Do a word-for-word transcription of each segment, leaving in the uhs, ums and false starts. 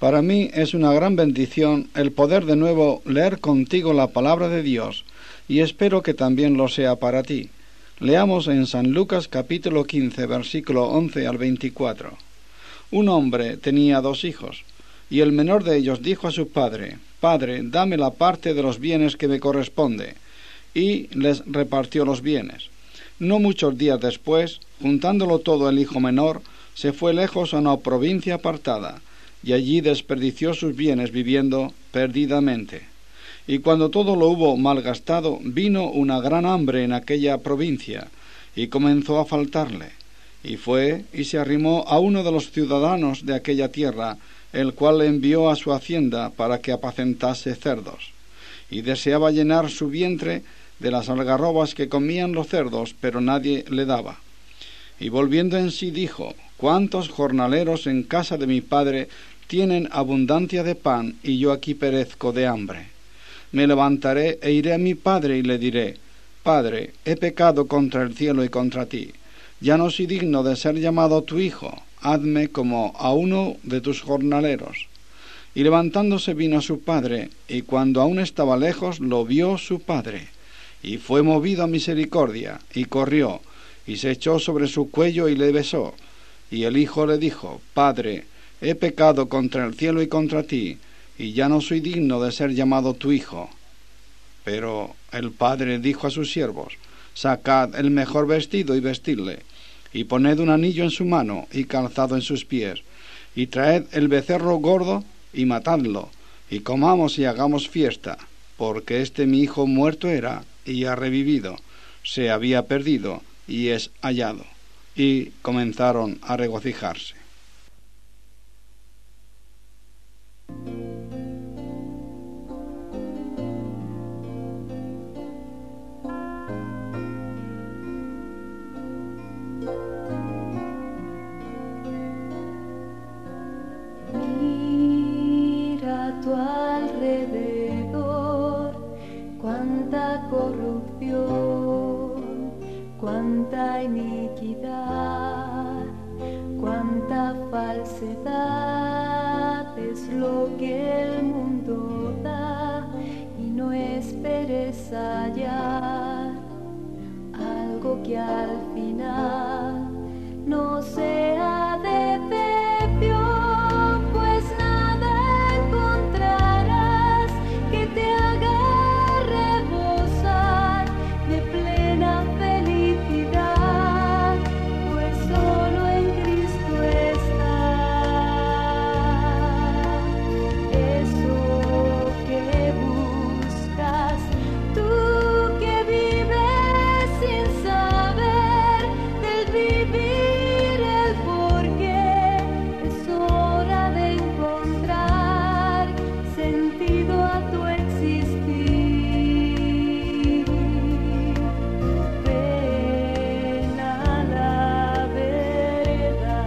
Para mí es una gran bendición el poder de nuevo leer contigo la palabra de Dios, y espero que también lo sea para ti. Leamos en San Lucas capítulo quince, versículo once al veinticuatro. Un hombre tenía dos hijos, y el menor de ellos dijo a su padre: «Padre, dame la parte de los bienes que me corresponde», y les repartió los bienes. No muchos días después, juntándolo todo el hijo menor, se fue lejos a una provincia apartada, y allí desperdició sus bienes viviendo perdidamente. Y cuando todo lo hubo malgastado, vino una gran hambre en aquella provincia, y comenzó a faltarle. Y fue y se arrimó a uno de los ciudadanos de aquella tierra, el cual le envió a su hacienda para que apacentase cerdos. Y deseaba llenar su vientre de las algarrobas que comían los cerdos, pero nadie le daba. Y volviendo en sí dijo: «¿Cuántos jornaleros en casa de mi padre tienen abundancia de pan, y yo aquí perezco de hambre? Me levantaré e iré a mi padre y le diré: Padre, he pecado contra el cielo y contra ti. Ya no soy digno de ser llamado tu hijo. Hazme como a uno de tus jornaleros». Y levantándose vino a su padre, y cuando aún estaba lejos, lo vio su padre, y fue movido a misericordia, y corrió, y se echó sobre su cuello y le besó. Y el hijo le dijo: «Padre, he pecado contra el cielo y contra ti, y ya no soy digno de ser llamado tu hijo». Pero el padre dijo a sus siervos: «Sacad el mejor vestido y vestidle, y poned un anillo en su mano y calzado en sus pies, y traed el becerro gordo y matadlo, y comamos y hagamos fiesta, porque este mi hijo muerto era y ha revivido, se había perdido y es hallado». Y comenzaron a regocijarse. Mira a tu alrededor, cuánta corrupción, cuánta iniquidad, cuánta falsedad es lo que el mundo da, y no esperes hallar algo que al final no sea decepción, pues nada encontrarás que te haga rebosar de plena felicidad, pues solo en Cristo está eso que buscas, tú que vives sin saber del vivir el porqué. Es hora de encontrar sentido a tu existir. Ven a la verdad.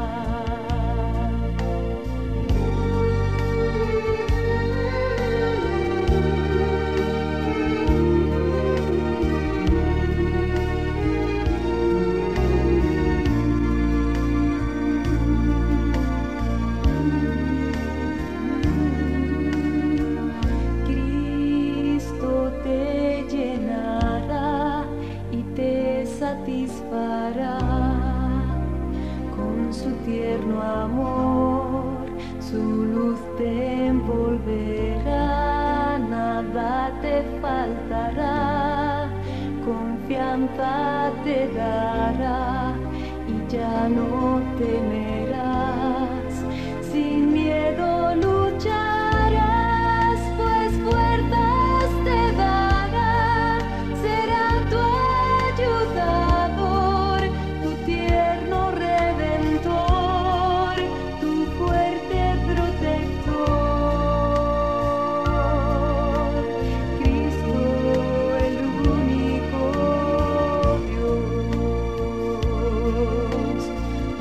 Cristo te llenará y te satisfará con su tierno amor, su luz te envolverá, nada te faltará, confianza te dará y ya no temerás, sin miedo lucharás, pues fuerzas te dará, será tu ayudador, tu tierno redentor, tu fuerte protector. Cristo el único Dios.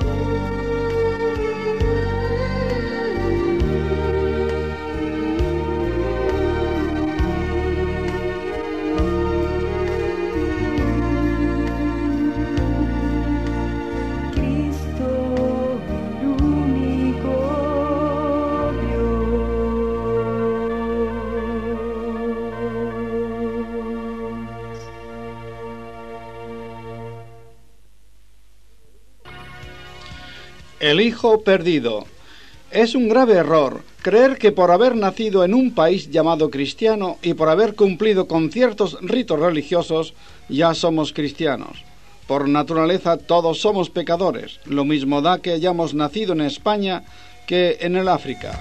El hijo perdido. Es un grave error creer que por haber nacido en un país llamado cristiano y por haber cumplido con ciertos ritos religiosos, ya somos cristianos. Por naturaleza todos somos pecadores, lo mismo da que hayamos nacido en España que en el África.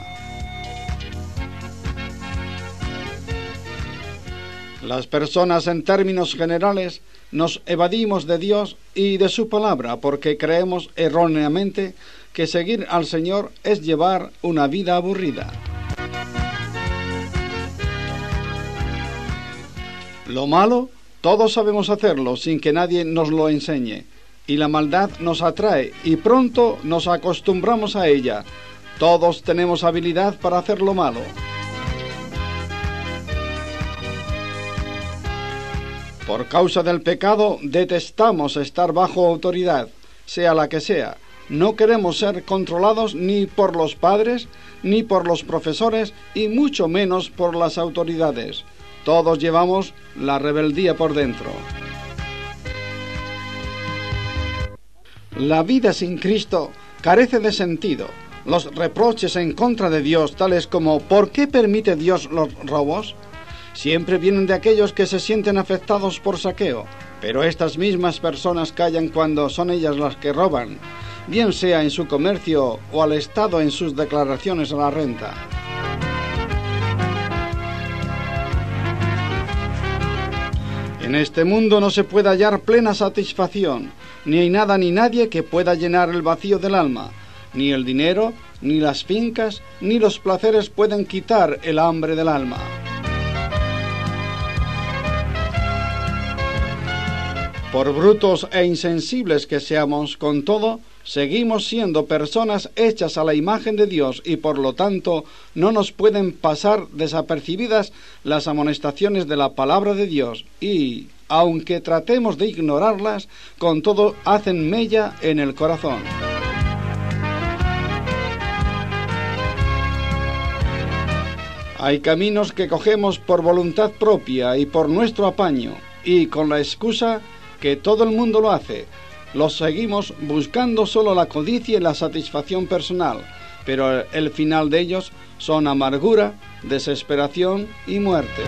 Las personas en términos generales nos evadimos de Dios y de su palabra porque creemos erróneamente que seguir al Señor es llevar una vida aburrida. Lo malo, todos sabemos hacerlo sin que nadie nos lo enseñe, y la maldad nos atrae y pronto nos acostumbramos a ella. Todos tenemos habilidad para hacer lo malo. Por causa del pecado detestamos estar bajo autoridad, sea la que sea. No queremos ser controlados ni por los padres, ni por los profesores, y mucho menos por las autoridades. Todos llevamos la rebeldía por dentro. La vida sin Cristo carece de sentido. Los reproches en contra de Dios, tales como ¿por qué permite Dios los robos?, siempre vienen de aquellos que se sienten afectados por saqueo, pero estas mismas personas callan cuando son ellas las que roban, bien sea en su comercio o al Estado en sus declaraciones a la renta. En este mundo no se puede hallar plena satisfacción, ni hay nada ni nadie que pueda llenar el vacío del alma, ni el dinero, ni las fincas, ni los placeres pueden quitar el hambre del alma. Por brutos e insensibles que seamos, con todo, seguimos siendo personas hechas a la imagen de Dios y por lo tanto no nos pueden pasar desapercibidas las amonestaciones de la palabra de Dios y, aunque tratemos de ignorarlas, con todo hacen mella en el corazón. Hay caminos que cogemos por voluntad propia y por nuestro apaño y con la excusa que todo el mundo lo hace. Los seguimos buscando solo la codicia y la satisfacción personal, pero el final de ellos son amargura, desesperación y muerte.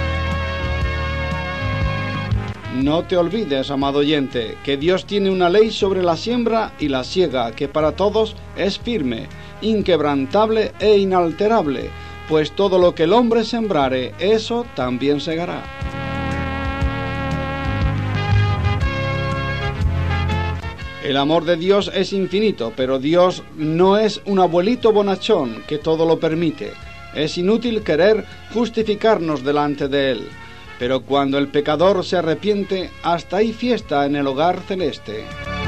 No te olvides, amado oyente, que Dios tiene una ley sobre la siembra y la siega que para todos es firme, inquebrantable e inalterable, pues todo lo que el hombre sembrare, eso también segará. El amor de Dios es infinito, pero Dios no es un abuelito bonachón que todo lo permite. Es inútil querer justificarnos delante de Él, pero cuando el pecador se arrepiente, hasta hay fiesta en el hogar celeste.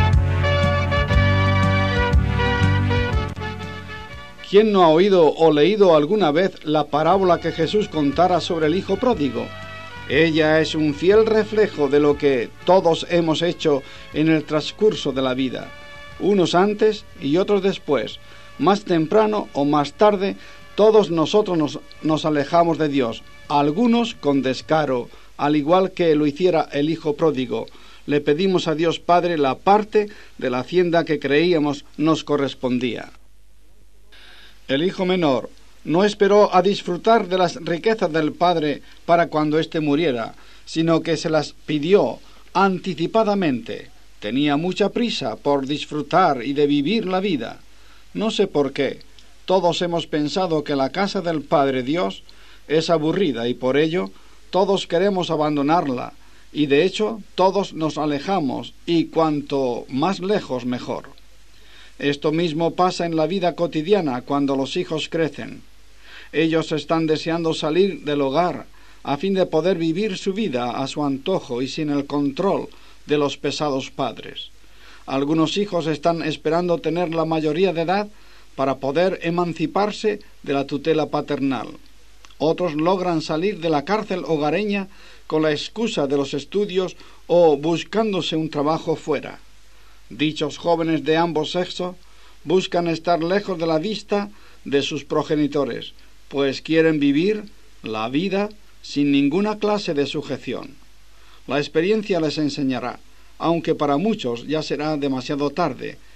¿Quién no ha oído o leído alguna vez la parábola que Jesús contara sobre el hijo pródigo? Ella es un fiel reflejo de lo que todos hemos hecho en el transcurso de la vida, unos antes y otros después. Más temprano o más tarde, todos nosotros nos, nos alejamos de Dios, algunos con descaro, al igual que lo hiciera el hijo pródigo. Le pedimos a Dios Padre la parte de la hacienda que creíamos nos correspondía. El hijo menor no esperó a disfrutar de las riquezas del padre para cuando éste muriera, sino que se las pidió anticipadamente. Tenía mucha prisa por disfrutar y de vivir la vida. No sé por qué, todos hemos pensado que la casa del Padre Dios es aburrida y por ello todos queremos abandonarla, y de hecho todos nos alejamos, y cuanto más lejos mejor. Esto mismo pasa en la vida cotidiana cuando los hijos crecen. Ellos están deseando salir del hogar a fin de poder vivir su vida a su antojo y sin el control de los pesados padres. Algunos hijos están esperando tener la mayoría de edad para poder emanciparse de la tutela paternal. Otros logran salir de la cárcel hogareña con la excusa de los estudios o buscándose un trabajo fuera. Dichos jóvenes de ambos sexos buscan estar lejos de la vista de sus progenitores, pues quieren vivir la vida sin ninguna clase de sujeción. La experiencia les enseñará, aunque para muchos ya será demasiado tarde,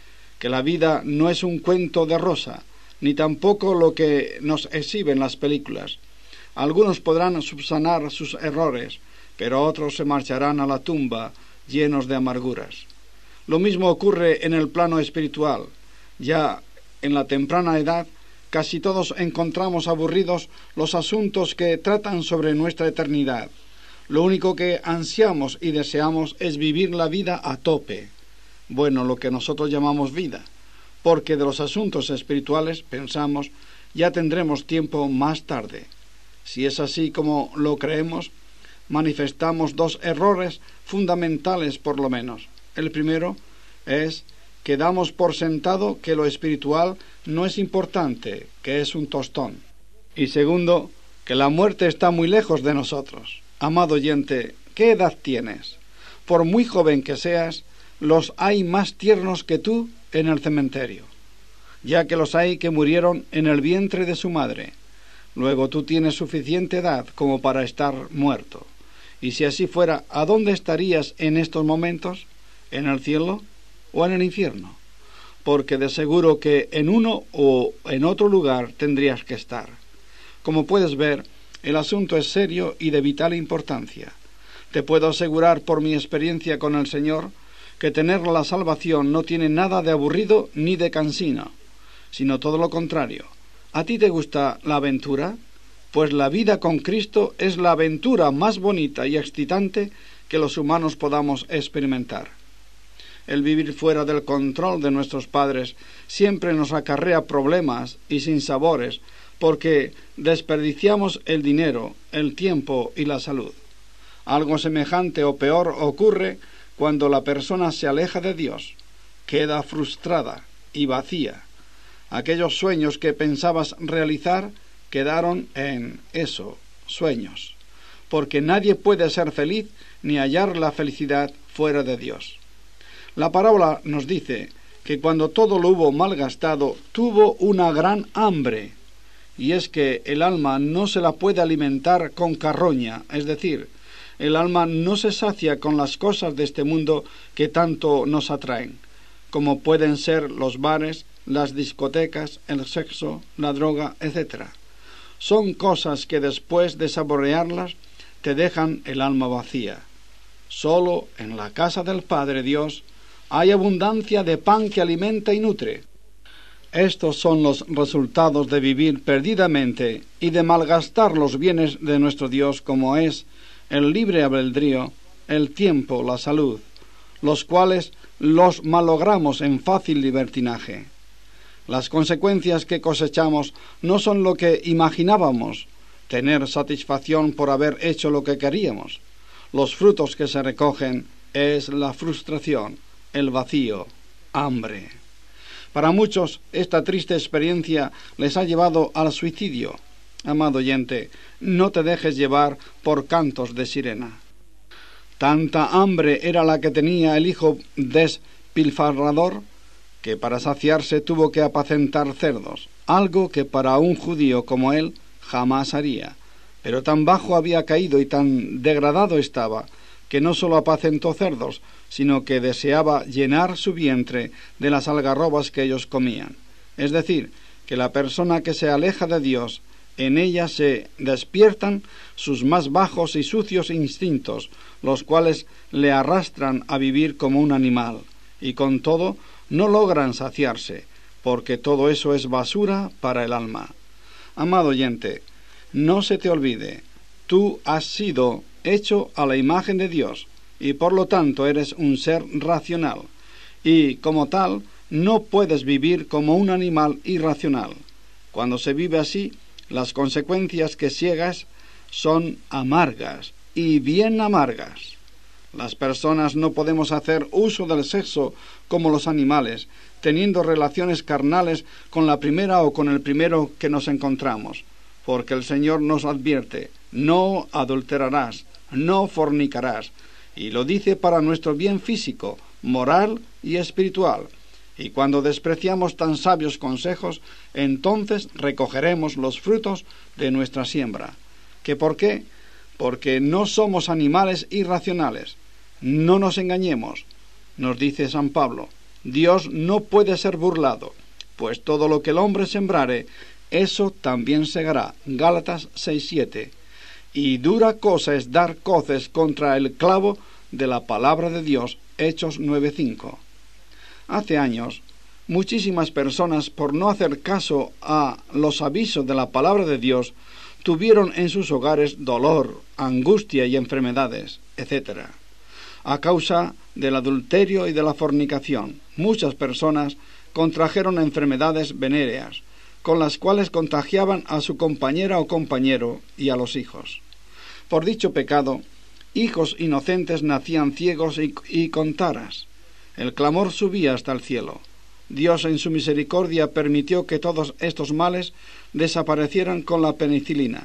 que la vida no es un cuento de rosa, ni tampoco lo que nos exhiben las películas. Algunos podrán subsanar sus errores, pero otros se marcharán a la tumba llenos de amarguras. Lo mismo ocurre en el plano espiritual. Ya en la temprana edad, casi todos encontramos aburridos los asuntos que tratan sobre nuestra eternidad. Lo único que ansiamos y deseamos es vivir la vida a tope. Bueno, lo que nosotros llamamos vida, porque de los asuntos espirituales pensamos ya tendremos tiempo más tarde. Si es así como lo creemos, manifestamos dos errores fundamentales por lo menos. El primero es que damos por sentado que lo espiritual no es importante, que es un tostón. Y segundo, que la muerte está muy lejos de nosotros. Amado oyente, ¿qué edad tienes? Por muy joven que seas, los hay más tiernos que tú en el cementerio, ya que los hay que murieron en el vientre de su madre. Luego tú tienes suficiente edad como para estar muerto. Y si así fuera, ¿a dónde estarías en estos momentos? ¿En el cielo o en el infierno? Porque de seguro que en uno o en otro lugar tendrías que estar. Como puedes ver, el asunto es serio y de vital importancia. Te puedo asegurar por mi experiencia con el Señor que tener la salvación no tiene nada de aburrido ni de cansino, sino todo lo contrario. ¿A ti te gusta la aventura? Pues la vida con Cristo es la aventura más bonita y excitante que los humanos podamos experimentar. El vivir fuera del control de nuestros padres siempre nos acarrea problemas y sinsabores, porque desperdiciamos el dinero, el tiempo y la salud. Algo semejante o peor ocurre cuando la persona se aleja de Dios, queda frustrada y vacía. Aquellos sueños que pensabas realizar quedaron en eso, sueños, porque nadie puede ser feliz ni hallar la felicidad fuera de Dios. La parábola nos dice que cuando todo lo hubo malgastado, tuvo una gran hambre, y es que el alma no se la puede alimentar con carroña, es decir, el alma no se sacia con las cosas de este mundo que tanto nos atraen, como pueden ser los bares, las discotecas, el sexo, la droga, etcétera. Son cosas que después de saborearlas te dejan el alma vacía. Solo en la casa del Padre Dios hay abundancia de pan que alimenta y nutre. Estos son los resultados de vivir perdidamente y de malgastar los bienes de nuestro Dios, como es el libre albedrío, el tiempo, la salud, los cuales los malogramos en fácil libertinaje. Las consecuencias que cosechamos no son lo que imaginábamos, tener satisfacción por haber hecho lo que queríamos. Los frutos que se recogen es la frustración, el vacío, hambre. Para muchos, esta triste experiencia les ha llevado al suicidio. Amado oyente, no te dejes llevar por cantos de sirena. Tanta hambre era la que tenía el hijo despilfarrador, que para saciarse tuvo que apacentar cerdos, algo que para un judío como él jamás haría. Pero tan bajo había caído y tan degradado estaba, que no sólo apacentó cerdos, sino que deseaba llenar su vientre de las algarrobas que ellos comían. Es decir, que la persona que se aleja de Dios, en ella se despiertan sus más bajos y sucios instintos, los cuales le arrastran a vivir como un animal, y con todo no logran saciarse, porque todo eso es basura para el alma. Amado oyente, no se te olvide, tú has sido hecho a la imagen de Dios, y por lo tanto eres un ser racional, y como tal no puedes vivir como un animal irracional. Cuando se vive así, las consecuencias que ciegas son amargas, y bien amargas. Las personas no podemos hacer uso del sexo como los animales, teniendo relaciones carnales con la primera o con el primero que nos encontramos, porque el Señor nos advierte, no adulterarás, no fornicarás, y lo dice para nuestro bien físico, moral y espiritual. Y cuando despreciamos tan sabios consejos, entonces recogeremos los frutos de nuestra siembra. ¿Qué por qué? Porque no somos animales irracionales. No nos engañemos, nos dice San Pablo. Dios no puede ser burlado, pues todo lo que el hombre sembrare, eso también segará. Gálatas seis siete. Y dura cosa es dar coces contra el clavo de la palabra de Dios. Hechos nueve cinco. Hace años, muchísimas personas, por no hacer caso a los avisos de la palabra de Dios, tuvieron en sus hogares dolor, angustia y enfermedades, etcétera. A causa del adulterio y de la fornicación, muchas personas contrajeron enfermedades venéreas, con las cuales contagiaban a su compañera o compañero y a los hijos. Por dicho pecado, hijos inocentes nacían ciegos y, y con taras. El clamor subía hasta el cielo. Dios en su misericordia permitió que todos estos males desaparecieran con la penicilina.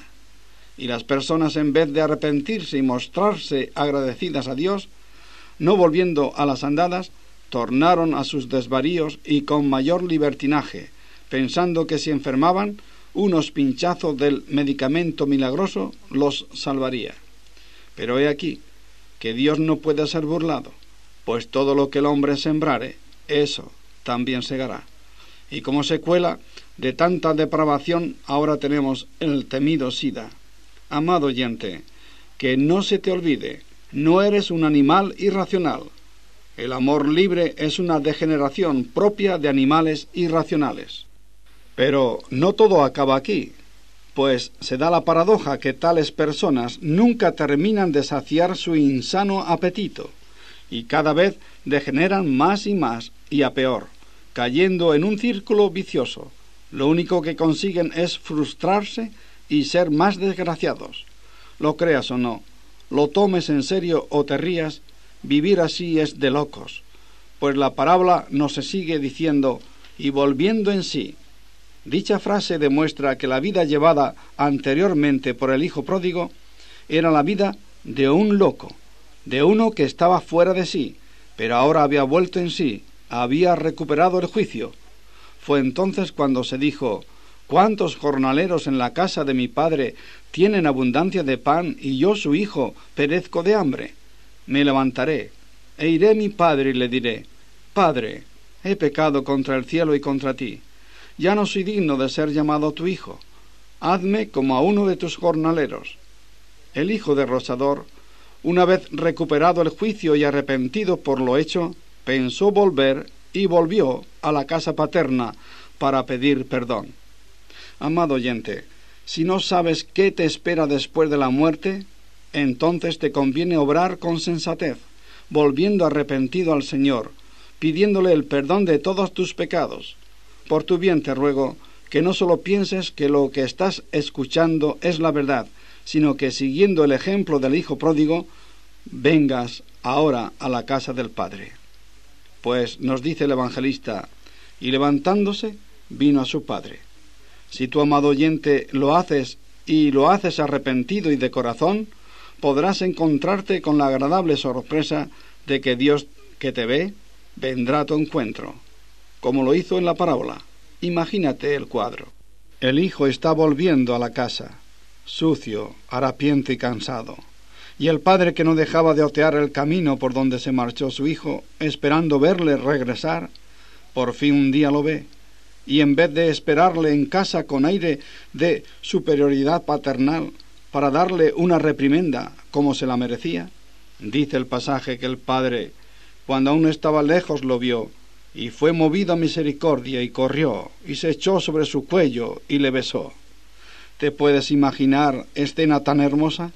Y las personas, en vez de arrepentirse y mostrarse agradecidas a Dios, no volviendo a las andadas, tornaron a sus desvaríos y con mayor libertinaje, pensando que si enfermaban, unos pinchazos del medicamento milagroso los salvaría. Pero he aquí que Dios no puede ser burlado, pues todo lo que el hombre sembrare, eso también segará. Y como secuela de tanta depravación, ahora tenemos el temido SIDA. Amado oyente, que no se te olvide, no eres un animal irracional. El amor libre es una degeneración propia de animales irracionales. Pero no todo acaba aquí, pues se da la paradoja que tales personas nunca terminan de saciar su insano apetito, y cada vez degeneran más y más y a peor, cayendo en un círculo vicioso. Lo único que consiguen es frustrarse y ser más desgraciados. Lo creas o no, lo tomes en serio o te rías, vivir así es de locos, pues la parábola nos sigue diciendo, y volviendo en sí. Dicha frase demuestra que la vida llevada anteriormente por el hijo pródigo era la vida de un loco, de uno que estaba fuera de sí, pero ahora había vuelto en sí, había recuperado el juicio. Fue entonces cuando se dijo, ¿cuántos jornaleros en la casa de mi padre tienen abundancia de pan y yo su hijo perezco de hambre? Me levantaré e iré a mi padre y le diré, Padre, he pecado contra el cielo y contra ti. Ya no soy digno de ser llamado tu hijo. Hazme como a uno de tus jornaleros. El hijo derrochador, una vez recuperado el juicio y arrepentido por lo hecho, pensó volver y volvió a la casa paterna para pedir perdón. Amado oyente, si no sabes qué te espera después de la muerte, entonces te conviene obrar con sensatez, volviendo arrepentido al Señor, pidiéndole el perdón de todos tus pecados. Por tu bien te ruego que no solo pienses que lo que estás escuchando es la verdad, sino que siguiendo el ejemplo del hijo pródigo, vengas ahora a la casa del Padre. Pues nos dice el evangelista, y levantándose, vino a su Padre. Si tu amado oyente lo haces y lo haces arrepentido y de corazón, podrás encontrarte con la agradable sorpresa de que Dios que te ve, vendrá a tu encuentro, como lo hizo en la parábola. Imagínate el cuadro. El hijo está volviendo a la casa, sucio, harapiento y cansado, y el padre, que no dejaba de otear el camino por donde se marchó su hijo, esperando verle regresar, por fin un día lo ve, y en vez de esperarle en casa con aire de superioridad paternal para darle una reprimenda como se la merecía, dice el pasaje que el padre, cuando aún estaba lejos, lo vio, y fue movido a misericordia, y corrió, y se echó sobre su cuello, y le besó. ¿Te puedes imaginar escena tan hermosa?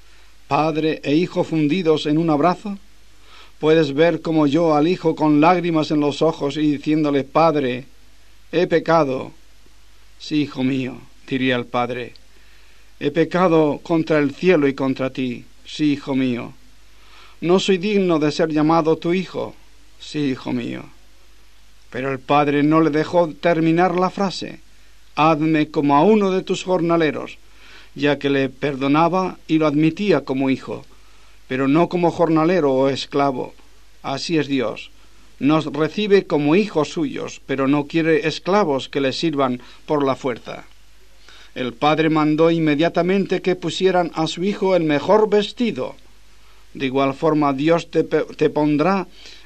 Padre e hijo fundidos en un abrazo. Puedes ver como yo al hijo con lágrimas en los ojos y diciéndole, Padre, he pecado. Sí, hijo mío, diría el padre, he pecado contra el cielo y contra ti. Sí, hijo mío. No soy digno de ser llamado tu hijo. Sí, hijo mío. Pero el padre no le dejó terminar la frase. Hazme como a uno de tus jornaleros, ya que le perdonaba y lo admitía como hijo, pero no como jornalero o esclavo. Así es Dios. Nos recibe como hijos suyos, pero no quiere esclavos que le sirvan por la fuerza. El padre mandó inmediatamente que pusieran a su hijo el mejor vestido. De igual forma Dios te, te pondrá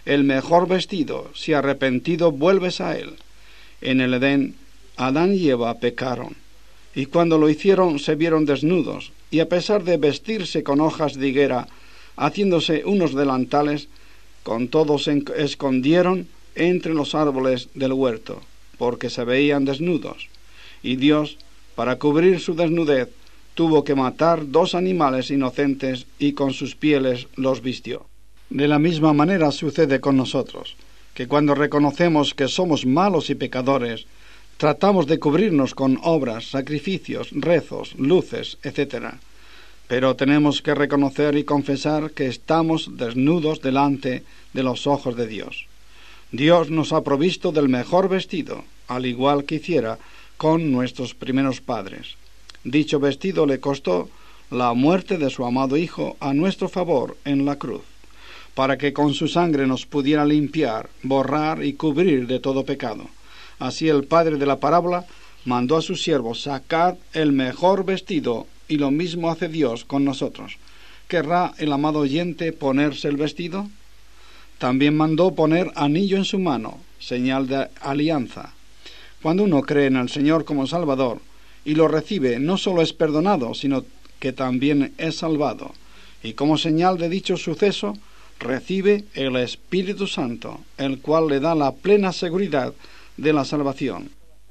el mejor vestido si arrepentido vuelves a él. En el Edén, Adán y Eva pecaron, y cuando lo hicieron se vieron desnudos, y a pesar de vestirse con hojas de higuera, haciéndose unos delantales, con todo se escondieron entre los árboles del huerto, porque se veían desnudos. Y Dios, para cubrir su desnudez, tuvo que matar dos animales inocentes y con sus pieles los vistió. De la misma manera sucede con nosotros, que cuando reconocemos que somos malos y pecadores, tratamos de cubrirnos con obras, sacrificios, rezos, luces, etcétera. Pero tenemos que reconocer y confesar que estamos desnudos delante de los ojos de Dios. Dios nos ha provisto del mejor vestido, al igual que hiciera con nuestros primeros padres. Dicho vestido le costó la muerte de su amado Hijo a nuestro favor en la cruz, para que con su sangre nos pudiera limpiar, borrar y cubrir de todo pecado. Así el padre de la parábola mandó a sus siervos: sacad el mejor vestido, y lo mismo hace Dios con nosotros. ¿Querrá el amado oyente ponerse el vestido? También mandó poner anillo en su mano, señal de alianza. Cuando uno cree en el Señor como Salvador y lo recibe, no solo es perdonado, sino que también es salvado. Y como señal de dicho suceso, recibe el Espíritu Santo, el cual le da la plena seguridad de la salvación.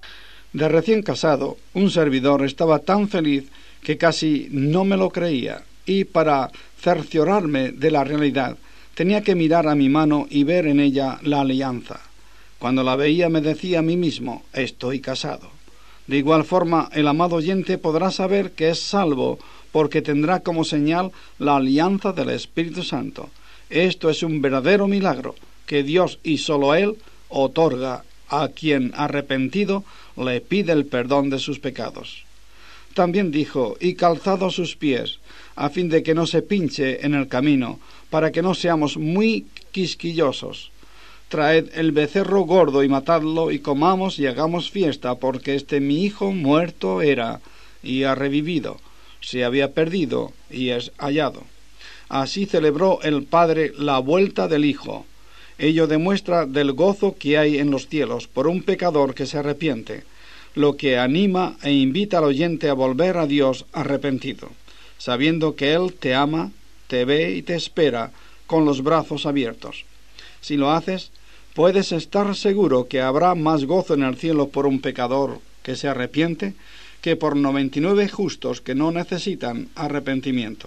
De recién casado, un servidor estaba tan feliz que casi no me lo creía, y para cerciorarme de la realidad, tenía que mirar a mi mano y ver en ella la alianza. Cuando la veía me decía a mí mismo: estoy casado. De igual forma, el amado oyente podrá saber que es salvo porque tendrá como señal la alianza del Espíritu Santo. Esto es un verdadero milagro que Dios, y sólo Él, otorga a quien arrepentido le pide el perdón de sus pecados. También dijo: y calzados sus pies, a fin de que no se pinche en el camino, para que no seamos muy quisquillosos. Traed el becerro gordo y matadlo, y comamos y hagamos fiesta, porque este mi hijo muerto era, y ha revivido, se había perdido, y es hallado. Así celebró el Padre la vuelta del Hijo. Ello demuestra del gozo que hay en los cielos por un pecador que se arrepiente, lo que anima e invita al oyente a volver a Dios arrepentido, sabiendo que Él te ama, te ve y te espera con los brazos abiertos. Si lo haces, puedes estar seguro que habrá más gozo en el cielo por un pecador que se arrepiente que por noventa y nueve justos que no necesitan arrepentimiento.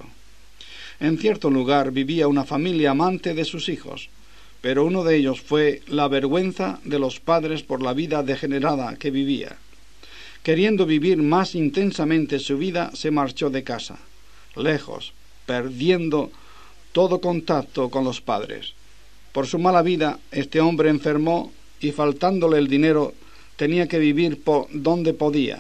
En cierto lugar vivía una familia amante de sus hijos, pero uno de ellos fue la vergüenza de los padres por la vida degenerada que vivía. Queriendo vivir más intensamente su vida, se marchó de casa, lejos, perdiendo todo contacto con los padres. Por su mala vida, este hombre enfermó y, faltándole el dinero, tenía que vivir por donde podía.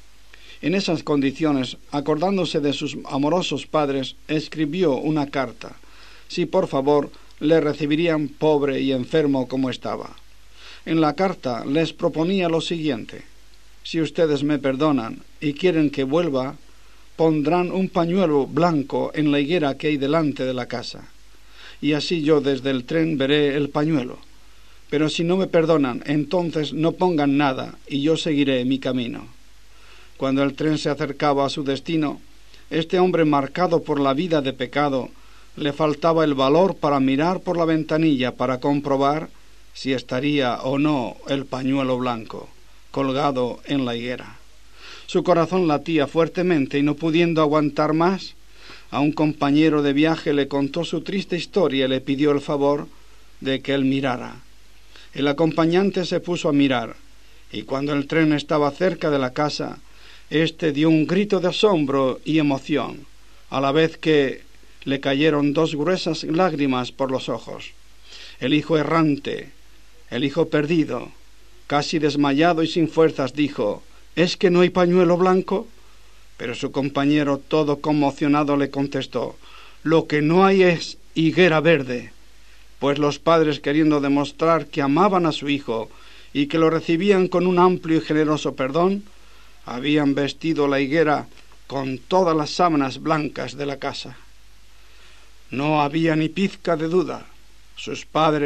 En esas condiciones, acordándose de sus amorosos padres, escribió una carta, si por favor le recibirían pobre y enfermo como estaba. En la carta les proponía lo siguiente: si ustedes me perdonan y quieren que vuelva, pondrán un pañuelo blanco en la higuera que hay delante de la casa, y así yo desde el tren veré el pañuelo. Pero si no me perdonan, entonces no pongan nada y yo seguiré mi camino. Cuando el tren se acercaba a su destino, este hombre, marcado por la vida de pecado, le faltaba el valor para mirar por la ventanilla para comprobar si estaría o no el pañuelo blanco colgado en la higuera. Su corazón latía fuertemente y, no pudiendo aguantar más, a un compañero de viaje le contó su triste historia y le pidió el favor de que él mirara. El acompañante se puso a mirar, y cuando el tren estaba cerca de la casa, éste dio un grito de asombro y emoción, a la vez que le cayeron dos gruesas lágrimas por los ojos. El hijo errante, el hijo perdido, casi desmayado y sin fuerzas, dijo: ¿es que no hay pañuelo blanco? Pero su compañero, todo conmocionado, le contestó: lo que no hay es higuera verde. Pues los padres, queriendo demostrar que amaban a su hijo y que lo recibían con un amplio y generoso perdón, habían vestido la higuera con todas las sábanas blancas de la casa. No había ni pizca de duda. Sus padres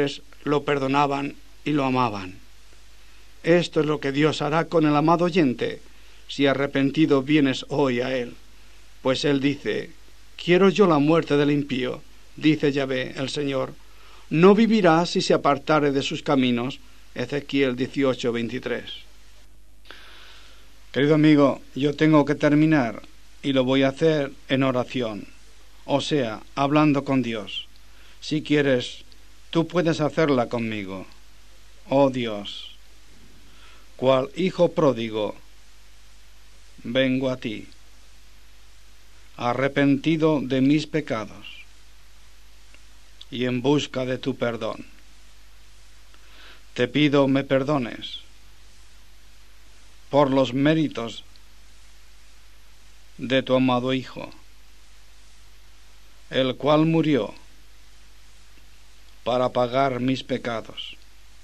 lo perdonaban y lo amaban. Esto es lo que Dios hará con el amado oyente, si arrepentido vienes hoy a Él. Pues Él dice: quiero yo la muerte del impío, dice Yahvé el Señor. No vivirá si se apartare de sus caminos. Ezequiel dieciocho, veintitrés. Querido amigo, yo tengo que terminar y lo voy a hacer en oración, o sea, hablando con Dios. Si quieres, tú puedes hacerla conmigo. Oh Dios, cual hijo pródigo, vengo a ti, arrepentido de mis pecados y en busca de tu perdón. Te pido me perdones por los méritos de tu amado Hijo, el cual murió para pagar mis pecados.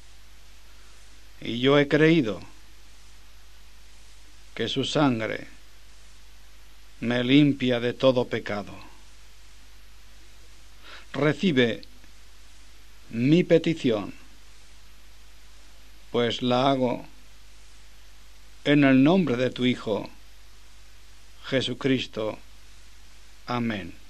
Y yo he creído que su sangre me limpia de todo pecado. Recibe mi petición, pues la hago en el nombre de tu Hijo, Jesucristo. Amén.